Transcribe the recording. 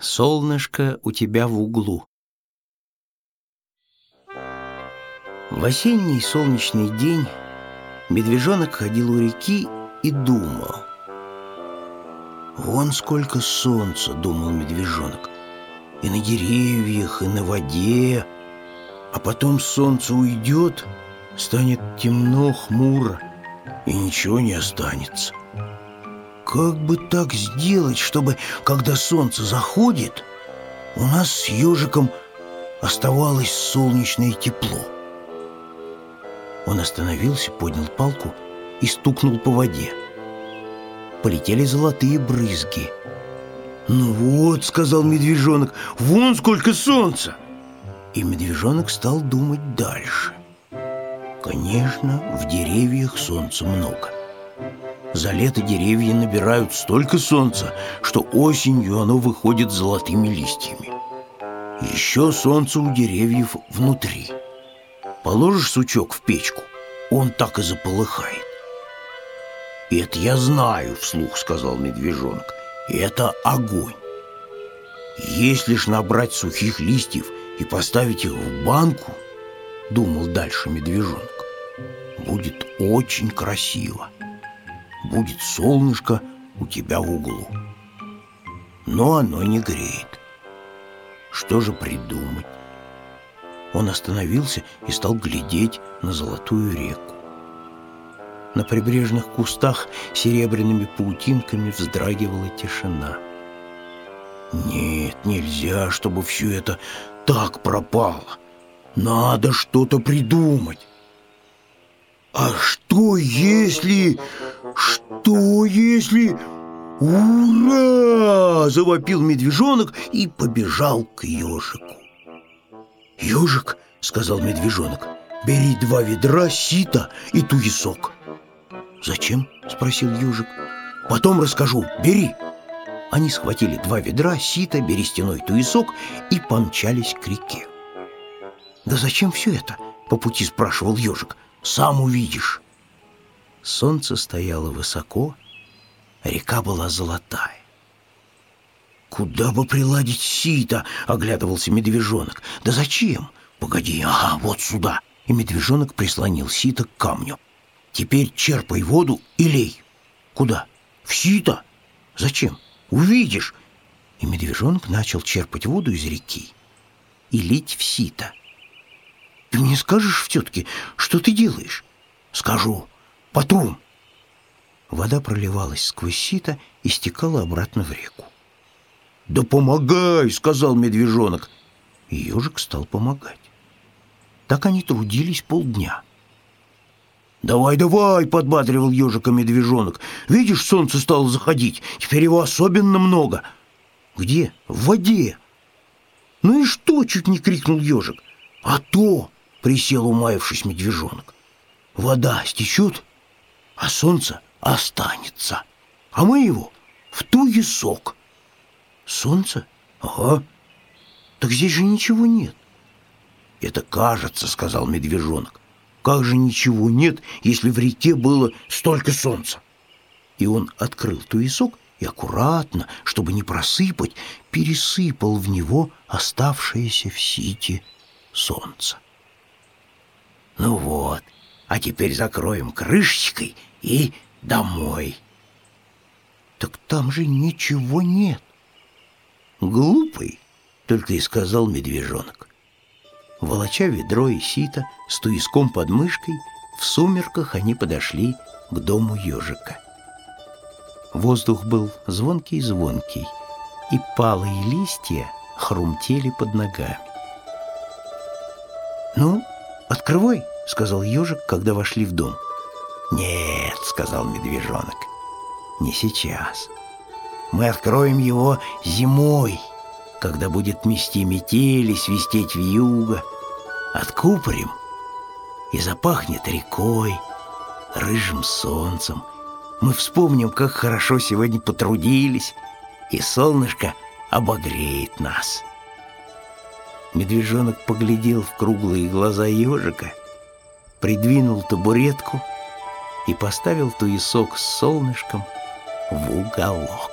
Солнышко у тебя в углу. В осенний солнечный день медвежонок ходил у реки и думал. «Вон сколько солнца!» — думал медвежонок. «И на деревьях, и на воде. А потом солнце уйдет, станет темно, хмуро, и ничего не останется. Как бы так сделать, чтобы, когда солнце заходит, у нас с ежиком оставалось солнечное тепло?» Он остановился, поднял палку и стукнул по воде. Полетели золотые брызги. «Ну вот», — сказал медвежонок, — «вон сколько солнца!» И медвежонок стал думать дальше. Конечно, в деревьях солнца много. За лето деревья набирают столько солнца, что осенью оно выходит золотыми листьями. Еще солнце у деревьев внутри. Положишь сучок в печку, он так и заполыхает. «Это я знаю», — вслух сказал медвежонок. «Это огонь. Если ж набрать сухих листьев и поставить их в банку, — думал дальше медвежонок, — будет очень красиво. Будет солнышко у тебя в углу. Но оно не греет. Что же придумать?» Он остановился и стал глядеть на золотую реку. На прибрежных кустах серебряными паутинками вздрагивала тишина. «Нет, нельзя, чтобы все это так пропало. Надо что-то придумать. А что если... Ура!» — завопил медвежонок и побежал к ежику. «Ежик, — сказал медвежонок, — бери 2 ведра сита и туесок». «Зачем?» — спросил ежик. «Потом расскажу. Бери». Они схватили 2 ведра сита, берестяной туесок и помчались к реке. «Да зачем все это?» — по пути спрашивал ежик. «Сам увидишь». Солнце стояло высоко, а река была золотая. «Куда бы приладить сито?» — оглядывался медвежонок. «Да зачем? Погоди, ага, вот сюда». И медвежонок прислонил сито к камню. «Теперь черпай воду и лей». «Куда? В сито? Зачем? Увидишь». И медвежонок начал черпать воду из реки и лить в сито. «Ты мне скажешь все-таки, что ты делаешь?» «Скажу. Потру». Вода проливалась сквозь сито и стекала обратно в реку. «Да помогай!» — сказал медвежонок. И ежик стал помогать. Так они трудились полдня. «Давай, давай!» — подбадривал ежика медвежонок. «Видишь, солнце стало заходить. Теперь его особенно много». «Где?» «В воде». «Ну и что?» — чуть не крикнул ежик. «А то!» — присел, умаявшись, медвежонок. «Вода стечет, а солнце останется. А мы его в туесок». «Солнце? Ага. Так здесь же ничего нет». «Это кажется», — сказал медвежонок. «Как же ничего нет, если в реке было столько солнца?» И он открыл туесок и аккуратно, чтобы не просыпать, пересыпал в него оставшееся в сите солнце. «Ну вот, а теперь закроем крышечкой и домой». «Так там же ничего нет». «Глупый», — только и сказал медвежонок. Волоча ведро и сито с туеском под мышкой, в сумерках они подошли к дому ежика. Воздух был звонкий-звонкий, и палые листья хрумтели под ногами. «Ну, открывай», — сказал ежик, когда вошли в дом. «Нет», — сказал медвежонок, — «не сейчас. Мы откроем его зимой, когда будет мести метель и свистеть вьюга. Откупорим, и запахнет рекой, рыжим солнцем. Мы вспомним, как хорошо сегодня потрудились, и солнышко обогреет нас». Медвежонок поглядел в круглые глаза ежика, придвинул табуретку и поставил туесок с солнышком в уголок.